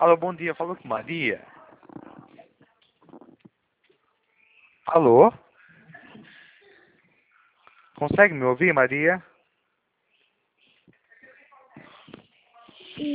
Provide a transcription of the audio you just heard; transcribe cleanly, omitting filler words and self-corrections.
Alô, bom dia, falou com Maria. Alô? Consegue me ouvir, Maria?